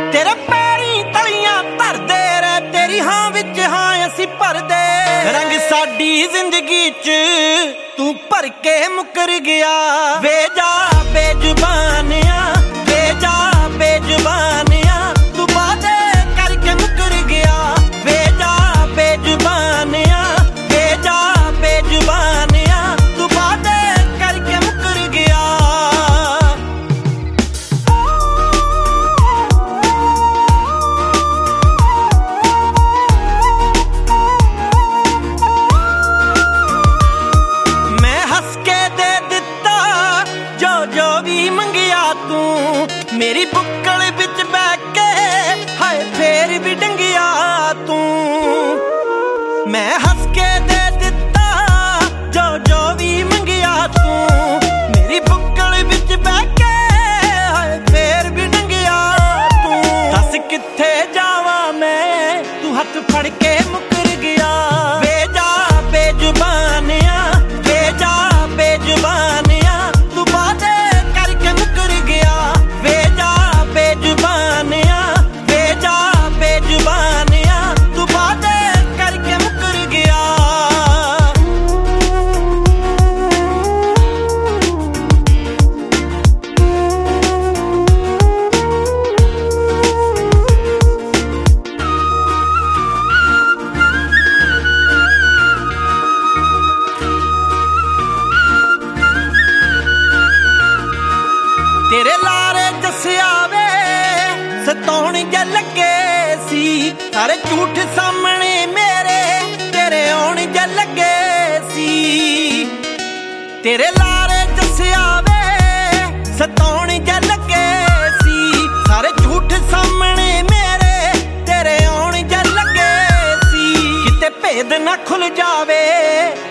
तेरे पैरी तलियां धरदे रह तेरी हां विच हां असीं भरदे रंग साडी जिंदगी च तू भर के मुकर गया वे जा बेजुबानिया वे जा बेजुबानिया तू वादे करके मुकर गया वे जा बेजुबानिया वे जा बेजुबानिया तू वादे करके मुकर गया मेरी बुक्कल विच बैठ के हाय फेर भी डंगिया तू मैं हंस के दे दिता जो भी मंगिया तू मेरी बुक्कल विच बैठ के हाय फेर भी डंगिया तू दस किथे जावा मैं तू हथ फड़ के मुकर गया वे जा बेजुबानिया वे जा बेजुबानिया तू वादे करके मुकर गया वे जा बेजुबानिया वे जा बेजुबानिया तू वादे करके मुकर गया तेरे लारे दसिया वे सताउण जे लगे सी सारे झूठ सामने मेरे तेरे आउण जे लगे सी तेरे लारे दसिया वे सताउण जे लगे सी सारे झूठ सामने मेरे तेरे आउण जे लगे सी किते भेद ना खुल जावे